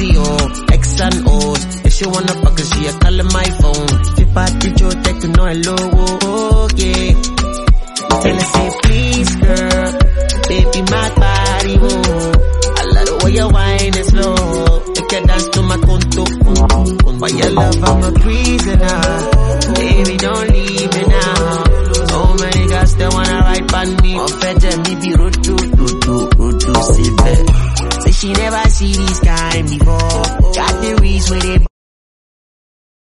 PTO, X and O's. If she wanna fuck her, she a calling my phone. If I teach you, take to know hello, oh, yeah. Tell her say please, girl, baby, my body, oh. I love the way your wine is slow. Make her dance to my conto. By your love, I'm a prisoner. Baby, don't leave me now. So many girls, they wanna ride on me. On fait, me be rude to see. Say she never see this kind before. Got the reason with it.